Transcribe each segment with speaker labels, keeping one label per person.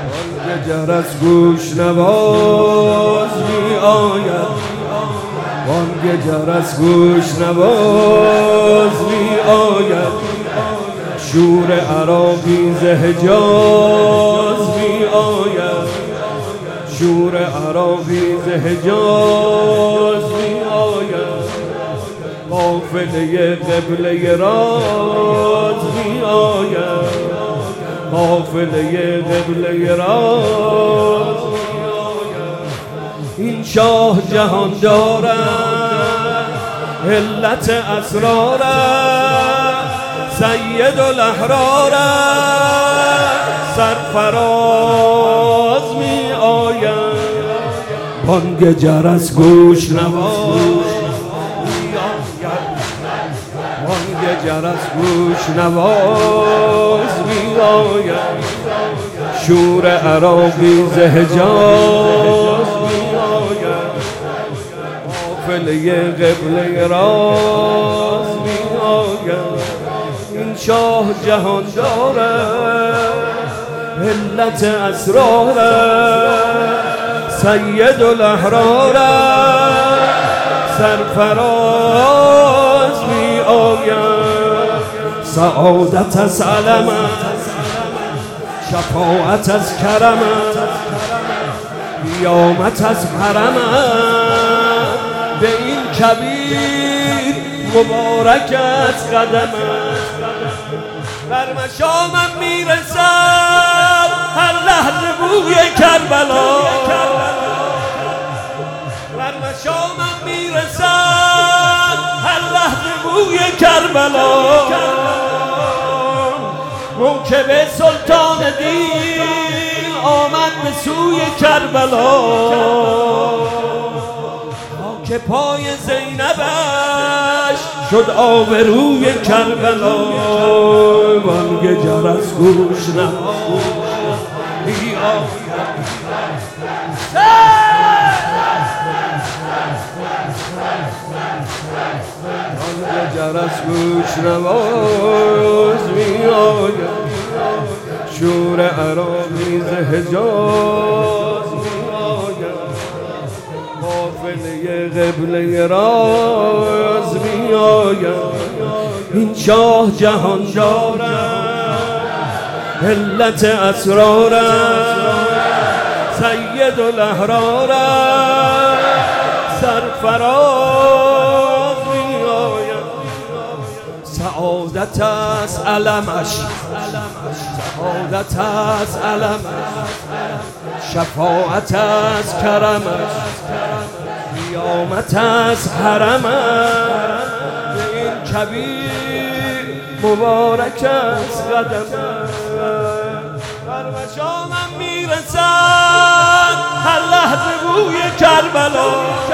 Speaker 1: بانگ جرس گوش نواز می آید، بانگ جرس گوش نواز می آید. شور عراقی ز حجاز می آید، شور عراقی ز حجاز می آید. قافله قبله راز می آید، قافله قبله راز می آید. این شاه جهان دارد علت اسرارد، سید الاحرار سرفراز می آید. بانگ جرس گوش نواز می آید، بانگ جرس گوش نواز می آید. شور عراقی ز حجاز می آید، قافله قبله راز می آید. این شاه جهان دارد علت اسرارد، سید الاحرار سرفراز می آید. سعادت از علمت، شفاعت از کرمت، قیامت از حرمت. به این کبیر مبارک از قدمت. بر مشامم میرسد هر لحظه بوی کربلا، بر مشامم میرسد هر لحظه بوی کربلا. موکب سلطان دین آمد به سوی کربلا، که پای زینبش شد آبروی کربلا. بانگ جرس گوش نواز می آید، بانگ جرس گوش نواز می آید. شور عراقی ز حجاز می آید، قافله قبله راز می آید. این شاه جهان دارد علت اسرارد، سید الاحرار سرفراز می آید. سعادت از علمش، سعادت از علمش، شفاعت از کرمش، قیامت از حرمش. به این کبیر مبارک از قدمش. بر مشامم میرسد هر لحظه بوی کربلا،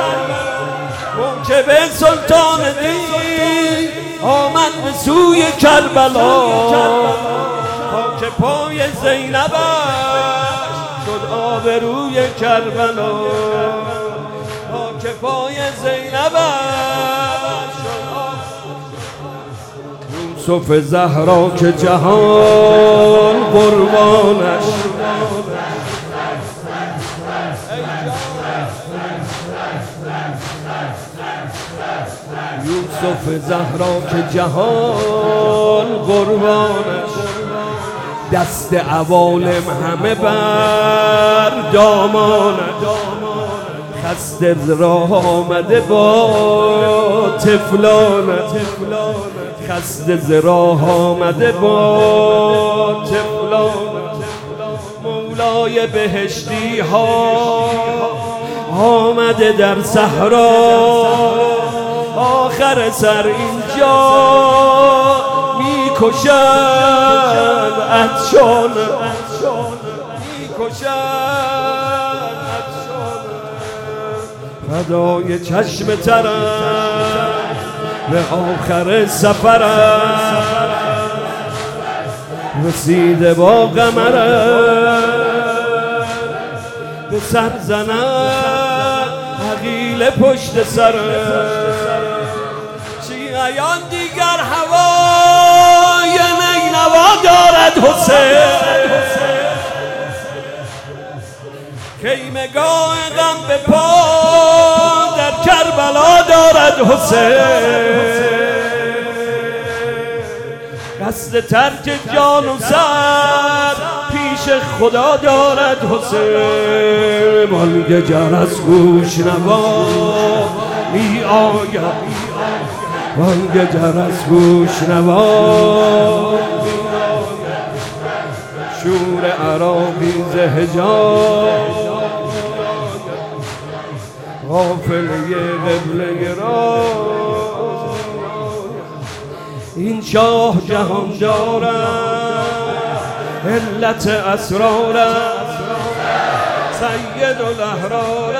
Speaker 1: موکب سلطان دین آمد به سوی کربلا. که پای زینبش شد آبروی کربلا، که پای زینبش شد. یوسف زهرا که جهان قربانش، یوسف زهرا که جهان قربانش. دست عوالم همه بر دامانش، خسته راه آمده با طفلانش، خسته ز راه آمده با طفلانش. مولای بهشتی ها آمده در صحرا، آخر سر اینجا میکشد عطشان، میکشد عطشان. فدای چشم ترم به آخر سفرم، رسیده با قمرم به سر زند عقیل پشت سرم. شیعیان دیگر هوای نینوا دارد حسین، خیمگاه غم به پا در کربلا دارد حسین، قصد ترک جان و سر پیش خدا دارد حسین. بانگ جرس گوش نوا می آید، بانگ جرس گوش نوا، شور عراقیز حجاز، قافله قبله را. این شاه جهان دارد علت اسرارد، سید الاحرار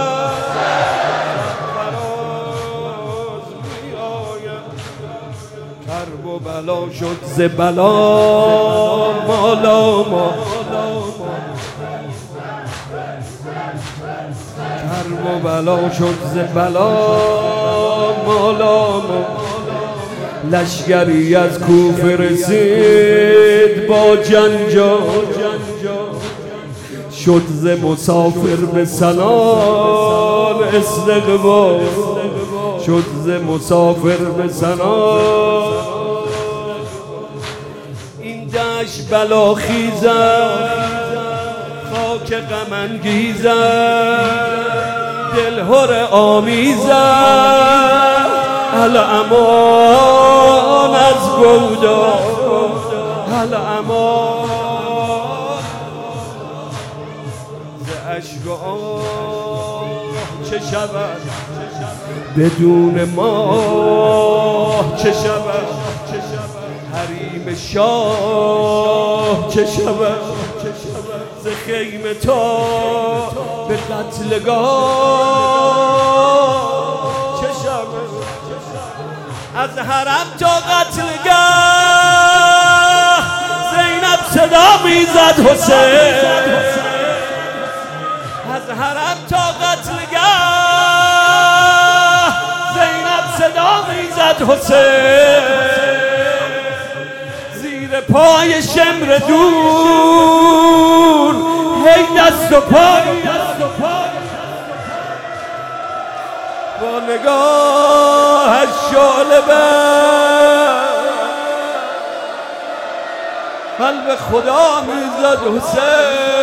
Speaker 1: فراز می آید. کرب و بلا شد ز بلا مالا ما، کرب و بلا شد ز بلا مالا ما. لشگری از کوفه رسید با جنجال، شد ز مسافر به سنان استقبال، شد ز مسافر به سنان. این دشت بلاخیزد، خاک غم انگیزد، دلهره آمیزد. الامان از گلدار، الامان ز اشک و آه چه شود بدون ما، چه شود حریم شاه، چه شود ز خیمه تا به قتلگاه، چه شود از حرم تا قتلگاه. زینب صدا میزد حسین، از حرم تا قتلگاه. زینب صدا میزد حسین، زیر پای شمر دور هی دست و پای، با نگاه از شعله قلب خدا میزد حسین.